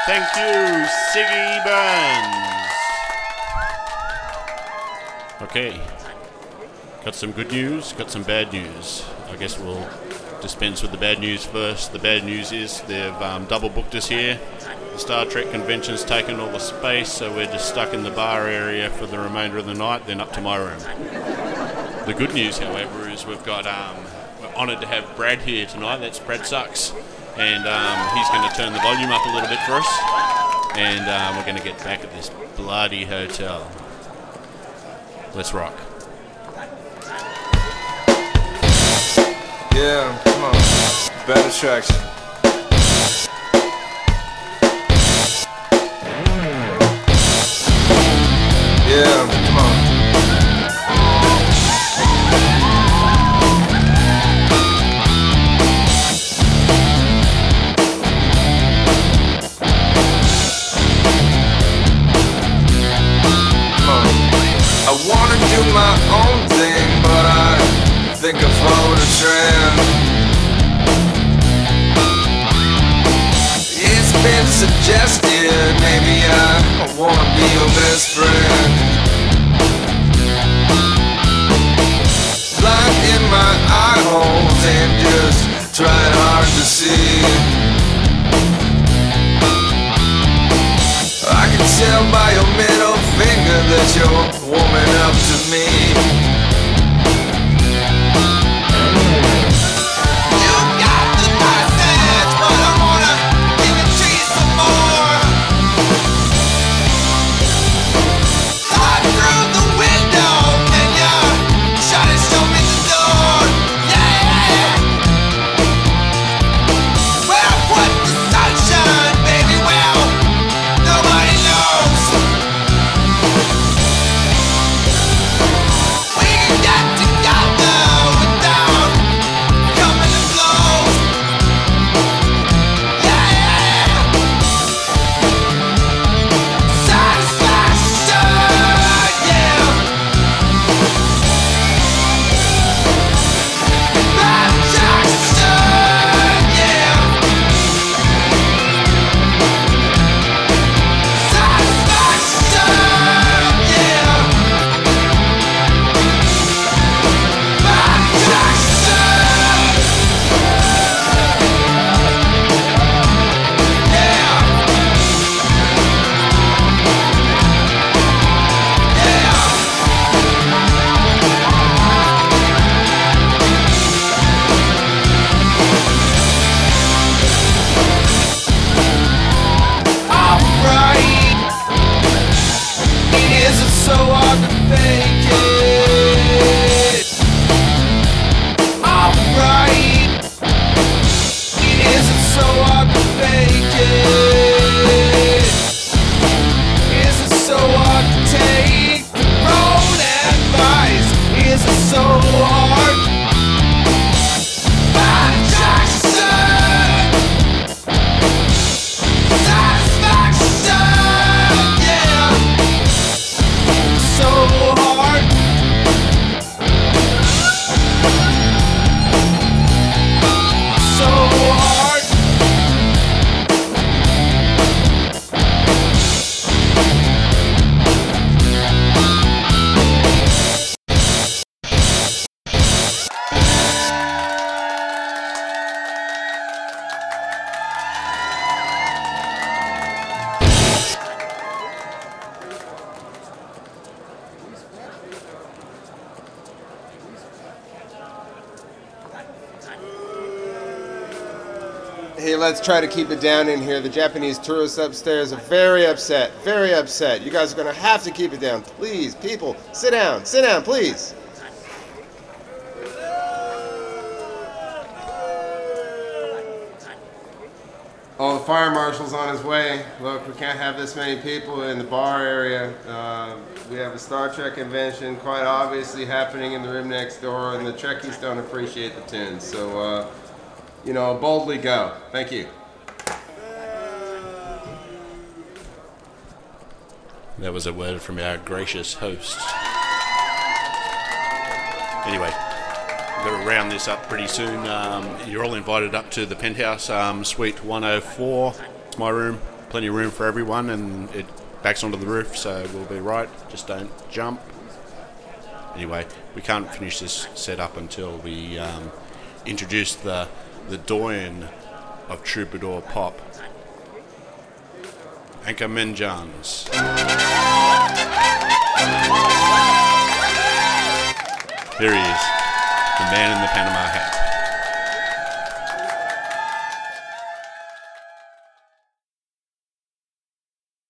Thank you, Siggy Burns. Okay. Got some good news, got some bad news. I guess we'll dispense with the bad news first. The bad news is they've double booked us here. The Star Trek convention's taken all the space, so we're just stuck in the bar area for the remainder of the night, then up to my room. The good news, however, is we've got, we're honoured to have Brad here tonight. That's Brad Sucks. And he's going to turn the volume up a little bit for us. And we're going to get back at this bloody hotel. Let's rock. Yeah, come on. Bad attraction. Yeah, come on. I wanna do my own thing, but I think I followed a trend. It's been suggested, maybe I wanna be your best friend. Blind in my eye holes and just trying hard to see. I can tell by your middle finger that you're warming up to me. Hey, let's try to keep it down in here. The Japanese tourists upstairs are very upset. Very upset. You guys are going to have to keep it down. Please, people, sit down. Sit down, please. Oh, the fire marshal's on his way. Look, we can't have this many people in the bar area. We have a Star Trek convention quite obviously happening in the room next door, and the Trekkies don't appreciate the tunes. So, you know, boldly go. Thank you. That was a word from our gracious host. Anyway, we've got to round this up pretty soon. You're all invited up to the penthouse, suite 104. It's my room. plenty of room for everyone, and it backs onto the roof, so we'll be right. Just don't jump. Anyway, we can't finish this setup until we introduce the doyen of troubadour pop, Anka Menjans. Here he is, the man in the Panama hat.